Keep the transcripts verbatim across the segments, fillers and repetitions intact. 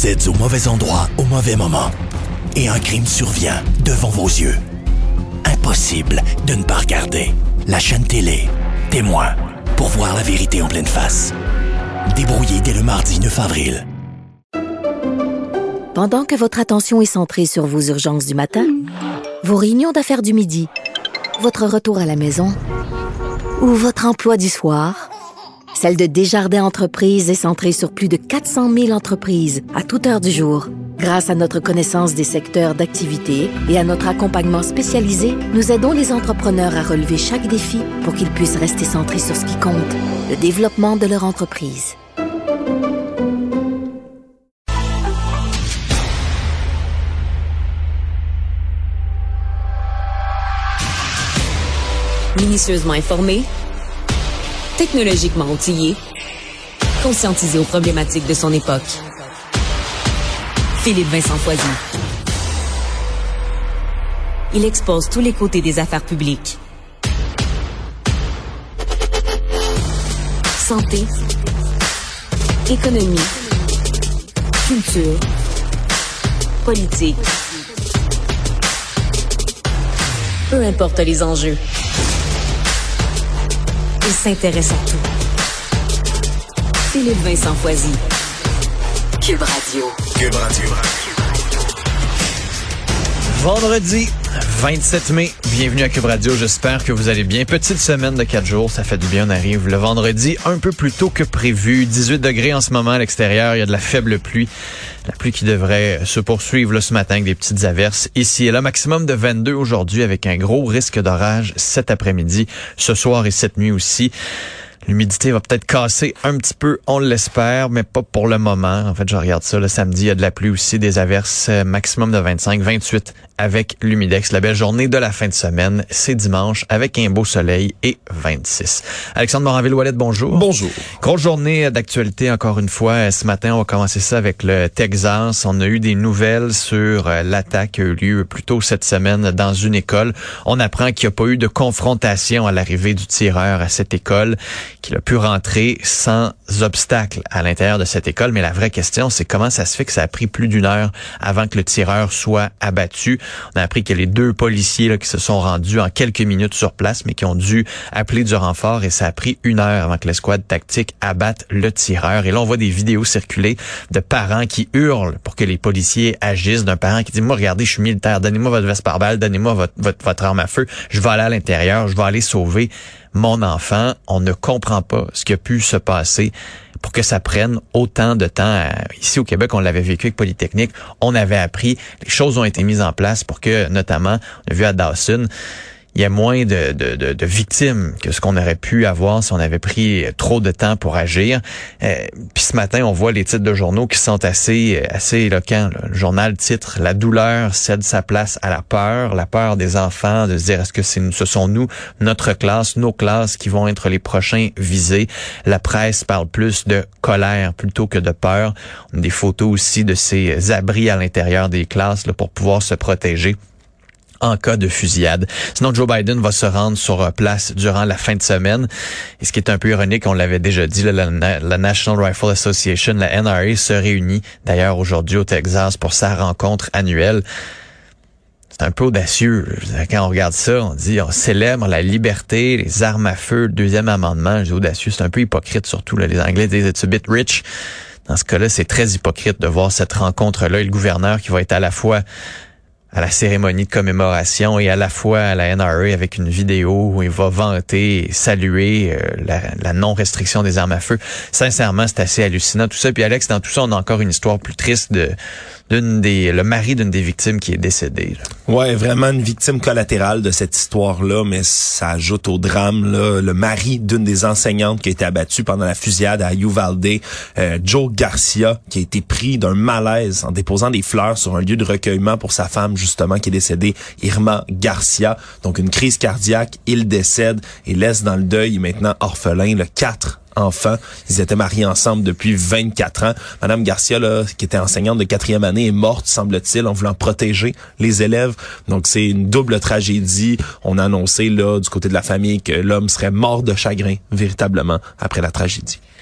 Vous êtes au mauvais endroit au mauvais moment. Et un crime survient devant vos yeux. Impossible de ne pas regarder. La chaîne télé, Témoin, pour voir la vérité en pleine face. Débrouillé dès le mardi neuf avril. Pendant que votre attention est centrée sur vos urgences du matin, vos réunions d'affaires du midi, votre retour à la maison ou votre emploi du soir, celle de Desjardins Entreprises est centrée sur plus de quatre cent mille entreprises à toute heure du jour. Grâce à notre connaissance des secteurs d'activité et à notre accompagnement spécialisé, nous aidons les entrepreneurs à relever chaque défi pour qu'ils puissent rester centrés sur ce qui compte, le développement de leur entreprise. Minutieusement informé, technologiquement outillé, conscientisé aux problématiques de son époque. Philippe Vincent Foisy. Il expose tous les côtés des affaires publiques. Santé, économie, culture, politique. Peu importe les enjeux. Il s'intéresse à tout. Philippe Vincent Foisy. Cube Radio. Cube Radio. Vendredi vingt-sept mai, bienvenue à Cube Radio, j'espère que vous allez bien. Petite semaine de quatre jours, ça fait du bien, on arrive le vendredi un peu plus tôt que prévu. dix-huit degrés en ce moment à l'extérieur, il y a de la faible pluie. La pluie qui devrait se poursuivre là, ce matin avec des petites averses ici et là. Maximum de vingt-deux aujourd'hui avec un gros risque d'orage cet après-midi, ce soir et cette nuit aussi. L'humidité va peut-être casser un petit peu, on l'espère, mais pas pour le moment. En fait, je regarde ça, le samedi, il y a de la pluie aussi, des averses, maximum de vingt-cinq, vingt-huit avec l'humidex. La belle journée de la fin de semaine, c'est dimanche avec un beau soleil et vingt-six. Alexandre Moranville-Ouellette, bonjour. Bonjour. Grosse journée d'actualité encore une fois. Ce matin, on va commencer ça avec le Texas. On a eu des nouvelles sur l'attaque qui a eu lieu plus tôt cette semaine dans une école. On apprend qu'il n'y a pas eu de confrontation à l'arrivée du tireur à cette école, qu'il a pu rentrer sans obstacle à l'intérieur de cette école. Mais la vraie question, c'est comment ça se fait que ça a pris plus d'une heure avant que le tireur soit abattu. On a appris que les deux policiers là, qui se sont rendus en quelques minutes sur place, mais qui ont dû appeler du renfort, et ça a pris une heure avant que l'escouade tactique abatte le tireur. Et là, on voit des vidéos circuler de parents qui hurlent pour que les policiers agissent, d'un parent qui dit « Moi, regardez, je suis militaire, donnez-moi votre veste pare-balles, donnez-moi votre, votre, votre arme à feu, je vais aller à l'intérieur, je vais aller sauver mon enfant. » On ne comprend pas ce qui a pu se passer pour que ça prenne autant de temps. Ici au Québec, on l'avait vécu avec Polytechnique. On avait appris, les choses ont été mises en place pour que, notamment, on a vu à Dawson, il y a moins de, de, de, de victimes que ce qu'on aurait pu avoir si on avait pris trop de temps pour agir. Euh, puis ce matin, on voit les titres de journaux qui sont assez assez éloquents. Là. Le journal titre « La douleur cède sa place à la peur », la peur des enfants, de se dire est-ce que c'est, ce sont nous, notre classe, nos classes qui vont être les prochains visés. La presse parle plus de colère plutôt que de peur. On a des photos aussi de ces abris à l'intérieur des classes là, pour pouvoir se protéger en cas de fusillade. Sinon, Joe Biden va se rendre sur place durant la fin de semaine. Et ce qui est un peu ironique, on l'avait déjà dit, là, la, la National Rifle Association, la N R A, se réunit d'ailleurs aujourd'hui au Texas pour sa rencontre annuelle. C'est un peu audacieux. Quand on regarde ça, on dit on célèbre la liberté, les armes à feu, le deuxième amendement. Je dis audacieux, c'est un peu hypocrite surtout. Là. Les Anglais disent it's a bit rich. Dans ce cas-là, c'est très hypocrite de voir cette rencontre-là et le gouverneur qui va être à la fois à la cérémonie de commémoration et à la fois à la N R A avec une vidéo où il va vanter et saluer euh, la, la non-restriction des armes à feu. Sincèrement, c'est assez hallucinant tout ça. Puis Alex, dans tout ça, on a encore une histoire plus triste de d'une des le mari d'une des victimes qui est décédé. Là. Ouais, vraiment une victime collatérale de cette histoire-là, mais ça ajoute au drame là, le mari d'une des enseignantes qui a été abattue pendant la fusillade à Uvalde, euh, Joe Garcia, qui a été pris d'un malaise en déposant des fleurs sur un lieu de recueillement pour sa femme justement qui est décédée, Irma Garcia. Donc une crise cardiaque, il décède et laisse dans le deuil maintenant orphelin le quatre enfants. Ils étaient mariés ensemble depuis vingt-quatre ans. Madame Garcia, là, qui était enseignante de quatrième année, est morte, semble-t-il, en voulant protéger les élèves. Donc, c'est une double tragédie. On a annoncé, là, du côté de la famille, que l'homme serait mort de chagrin, véritablement, après la tragédie.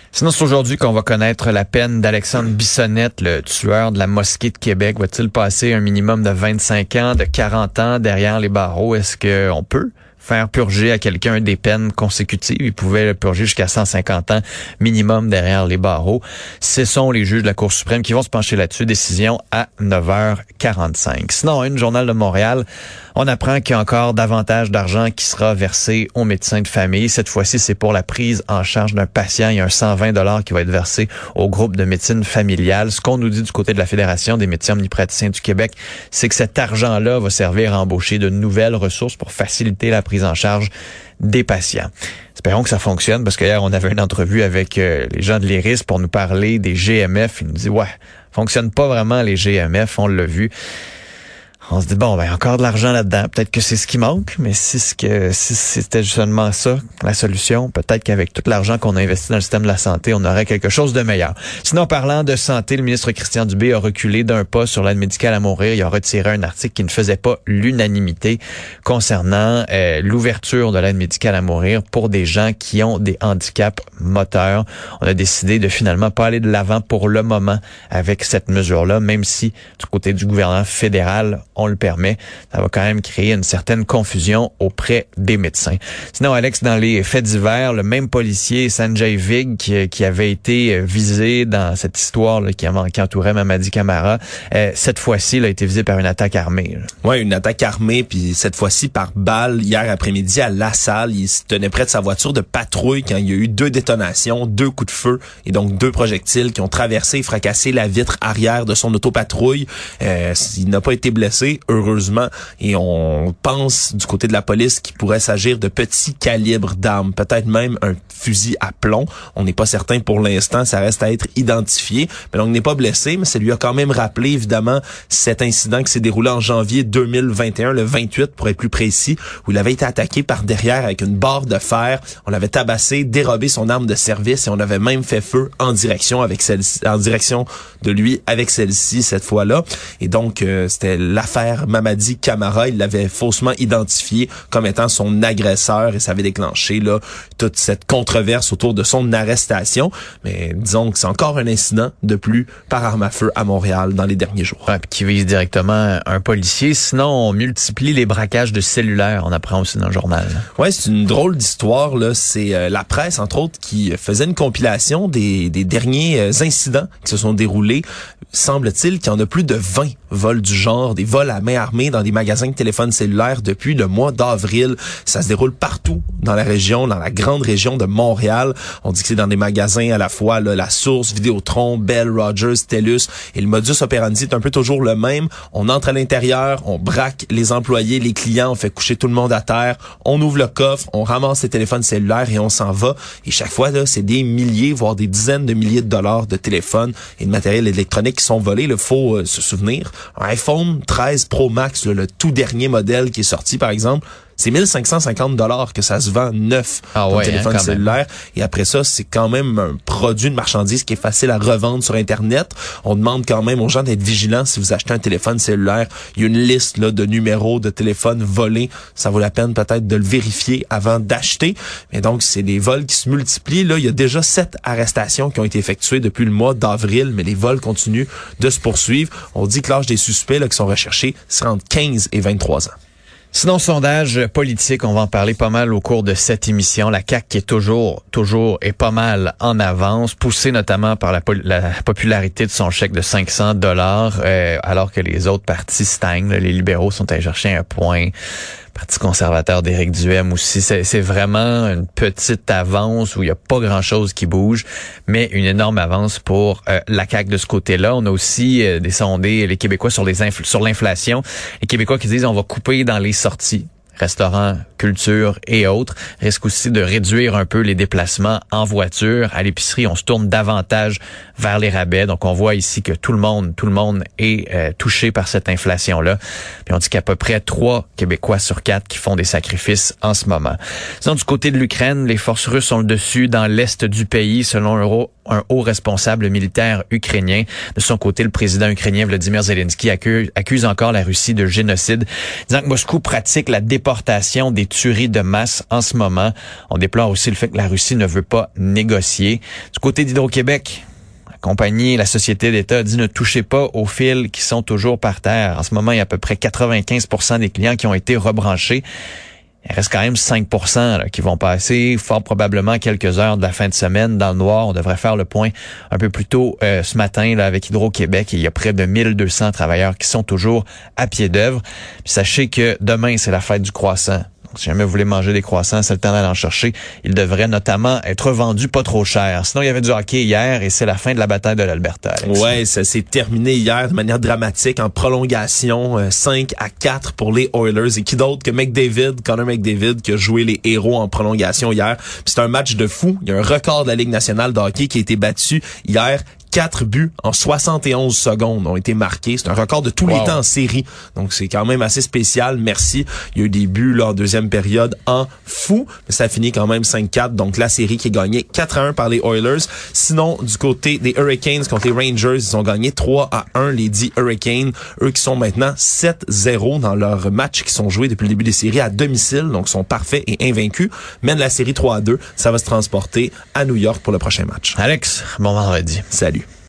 Sinon, c'est aujourd'hui qu'on va connaître la peine d'Alexandre Bissonnette, le tueur de la mosquée de Québec. Va-t-il passer un minimum de vingt-cinq ans, de quarante ans derrière les barreaux? Est-ce qu'on peut faire purger à quelqu'un des peines consécutives? Il pouvait le purger jusqu'à cent cinquante ans minimum derrière les barreaux. Ce sont les juges de la Cour suprême qui vont se pencher là-dessus. Décision à neuf heures quarante-cinq. Sinon, une Journal de Montréal, on apprend qu'il y a encore davantage d'argent qui sera versé aux médecins de famille. Cette fois-ci, c'est pour la prise en charge d'un patient. Il y a un cent vingt dollars qui va être versé au groupe de médecine familiale. Ce qu'on nous dit du côté de la Fédération des médecins omnipraticiens du Québec, c'est que cet argent-là va servir à embaucher de nouvelles ressources pour faciliter la prise en charge des patients. Espérons que ça fonctionne, parce qu'hier, on avait une entrevue avec euh, les gens de l'I R I S pour nous parler des G M F. Ils nous disent, ouais, fonctionne pas vraiment les G M F, on l'a vu. On se dit, bon, ben encore de l'argent là-dedans. Peut-être que c'est ce qui manque, mais si, ce que, si c'était seulement ça, la solution, peut-être qu'avec tout l'argent qu'on a investi dans le système de la santé, on aurait quelque chose de meilleur. Sinon, parlant de santé, le ministre Christian Dubé a reculé d'un pas sur l'aide médicale à mourir. Il a retiré un article qui ne faisait pas l'unanimité concernant euh, l'ouverture de l'aide médicale à mourir pour des gens qui ont des handicaps moteurs. On a décidé de finalement pas aller de l'avant pour le moment avec cette mesure-là, même si du côté du gouvernement fédéral, on le permet. Ça va quand même créer une certaine confusion auprès des médecins. Sinon, Alex, dans les faits divers, le même policier, Sanjay Vig, qui, qui avait été visé dans cette histoire là, qui, qui entourait Mamadi Camara, euh, cette fois-ci, il a été visé par une attaque armée. Oui, une attaque armée, puis cette fois-ci par balle, hier après-midi à La Salle. Il se tenait près de sa voiture de patrouille quand il y a eu deux détonations, deux coups de feu et donc deux projectiles qui ont traversé et fracassé la vitre arrière de son autopatrouille. Euh, il n'a pas été blessé, heureusement, et on pense du côté de la police qu'il pourrait s'agir de petits calibres d'armes, peut-être même un fusil à plomb. On n'est pas certain pour l'instant, ça reste à être identifié. Mais donc, il n'est pas blessé, mais ça lui a quand même rappelé, évidemment, cet incident qui s'est déroulé en janvier deux mille vingt et un, le vingt-huit pour être plus précis, où il avait été attaqué par derrière avec une barre de fer. On l'avait tabassé, dérobé son arme de service et on avait même fait feu en direction avec celle-ci, en direction de lui avec celle-ci cette fois-là. Et donc, euh, c'était l'affaire Mamadi Camara. Il l'avait faussement identifié comme étant son agresseur et ça avait déclenché là toute cette controverse autour de son arrestation. Mais disons que c'est encore un incident de plus par arme à feu à Montréal dans les derniers jours. Ouais, qui vise directement un policier. Sinon, on multiplie les braquages de cellulaires. On apprend aussi dans le journal. Ouais, c'est une drôle d'histoire là. C'est euh, la presse entre autres qui faisait une compilation des, des derniers euh, incidents qui se sont déroulés. Semble-t-il qu'il y en a plus de vingt vols du genre, des vols à main armée dans des magasins de téléphones cellulaires depuis le mois d'avril. Ça se déroule partout dans la région, dans la grande région de Montréal. On dit que c'est dans des magasins à la fois là, La Source, Vidéotron, Bell, Rogers, TELUS. Et le modus operandi est un peu toujours le même. On entre à l'intérieur, on braque les employés, les clients, on fait coucher tout le monde à terre, on ouvre le coffre, on ramasse les téléphones cellulaires et on s'en va. Et chaque fois, là, c'est des milliers, voire des dizaines de milliers de dollars de téléphones et de matériel électronique qui sont volés. Il faut euh, se souvenir. Un iPhone treize Pro Max, là, le tout dernier modèle qui est sorti, par exemple, c'est mille cinq cent cinquante dollars que ça se vend neuf ah dans ouais, le téléphone hein, cellulaire. Et après ça, c'est quand même un produit de marchandise qui est facile à revendre sur Internet. On demande quand même aux gens d'être vigilants si vous achetez un téléphone cellulaire. Il y a une liste là de numéros de téléphones volés. Ça vaut la peine peut-être de le vérifier avant d'acheter. Mais donc, c'est des vols qui se multiplient. Là, il y a déjà sept arrestations qui ont été effectuées depuis le mois d'avril, mais les vols continuent de se poursuivre. On dit que l'âge des suspects là, qui sont recherchés, c'est entre quinze et vingt-trois ans. Sinon, sondage politique, on va en parler pas mal au cours de cette émission. La C A Q qui est toujours, toujours et pas mal en avance, poussée notamment par la, la popularité de son chèque de cinq cents dollars, euh, alors que les autres partis stagnent. Les libéraux sont allés chercher un point. Parti conservateur d'Éric Duhaime aussi. C'est, c'est vraiment une petite avance où il n'y a pas grand-chose qui bouge, mais une énorme avance pour euh, la C A Q de ce côté-là. On a aussi euh, des sondés, les Québécois sur, les infl- sur l'inflation. Les Québécois qui disent on va couper dans les sorties. Restaurants, culture et autres, risque aussi de réduire un peu les déplacements en voiture. À l'épicerie, on se tourne davantage vers les rabais. Donc, on voit ici que tout le monde, tout le monde est euh, touché par cette inflation-là. Puis, on dit qu'il y a à peu près trois Québécois sur quatre qui font des sacrifices en ce moment. Sinon, du côté de l'Ukraine, les forces russes ont le dessus dans l'est du pays, selon un haut, un haut responsable militaire ukrainien. De son côté, le président ukrainien Volodymyr Zelensky accuse, accuse encore la Russie de génocide, disant que Moscou pratique la déportation déportations, des tueries de masse en ce moment. On déplore aussi le fait que la Russie ne veut pas négocier. Du côté d'Hydro-Québec, la compagnie, la société d'État dit ne touchez pas aux fils qui sont toujours par terre. En ce moment, il y a à peu près quatre-vingt-quinze pour cent des clients qui ont été rebranchés. Il reste quand même cinq pour cent là, qui vont passer fort probablement quelques heures de la fin de semaine dans le noir. On devrait faire le point un peu plus tôt euh, ce matin là, avec Hydro-Québec. Il y a près de mille deux cents travailleurs qui sont toujours à pied d'œuvre. Puis sachez que demain, c'est la fête du croissant. Donc, si jamais vous voulez manger des croissants, c'est le temps d'aller en chercher. Ils devraient notamment être vendus pas trop cher. Sinon, il y avait du hockey hier et c'est la fin de la bataille de l'Alberta. Alex. Ouais, ça s'est terminé hier de manière dramatique en prolongation, euh, cinq à quatre pour les Oilers. Et qui d'autre que McDavid, Connor McDavid, qui a joué les héros en prolongation hier. Puis c'est un match de fou. Il y a un record de la Ligue nationale de hockey qui a été battu hier. Quatre buts en soixante et onze secondes ont été marqués. C'est un record de tous wow. les temps en série. Donc, c'est quand même assez spécial. Merci. Il y a eu des buts là, en deuxième période en fou. Mais ça a fini quand même cinq quatre. Donc, la série qui est gagnée quatre à un par les Oilers. Sinon, du côté des Hurricanes contre les Rangers, ils ont gagné trois à un. Les dix Hurricanes, eux qui sont maintenant sept zéro dans leurs matchs qui sont joués depuis le début des séries à domicile. Donc, sont parfaits et invaincus. Mènent la série trois à deux. Ça va se transporter à New York pour le prochain match. Alex, bon vendredi. Salut.